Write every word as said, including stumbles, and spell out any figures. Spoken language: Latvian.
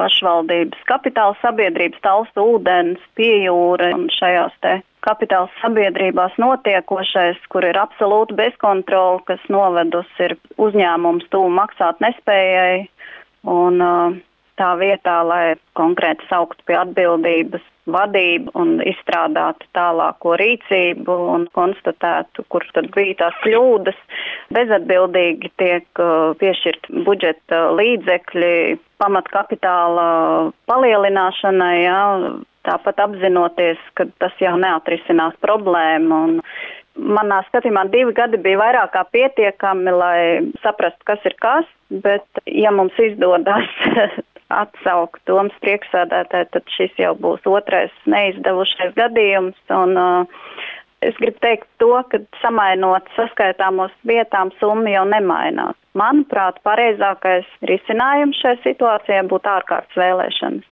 pašvaldības kapitāla sabiedrības Talsu ūdens, Piejūra un šajās te kapitāla sabiedrībās notiekošais, kur ir absolūti bezkontrola, kas novedusi ir uzņēmums tuvu maksāt nespējai un uh, tā vietā, lai konkrēti sauktu pie atbildības vadību un izstrādātu tālāko rīcību un konstatētu, kur tad bija tās kļūdas. Bezatbildīgi tiek uh, piešķirt budžeta līdzekļi pamatkapitāla palielināšanai, jā, tāpat apzinoties, ka tas jau neatrisinās problēmu. Un manā skatījumā divi gadi bija vairāk kā pietiekami, lai saprastu, kas ir kas, bet ja mums izdodas atsaukt domas priekšsēdētāju, tad šis jau būs otrais neizdevušais gadījums. Un, uh, es gribu teikt to, ka samainot saskaitāmos vietām summa jau nemainās. Manuprāt, pareizākais risinājums šai situācijai būtu ārkārtas vēlēšanas.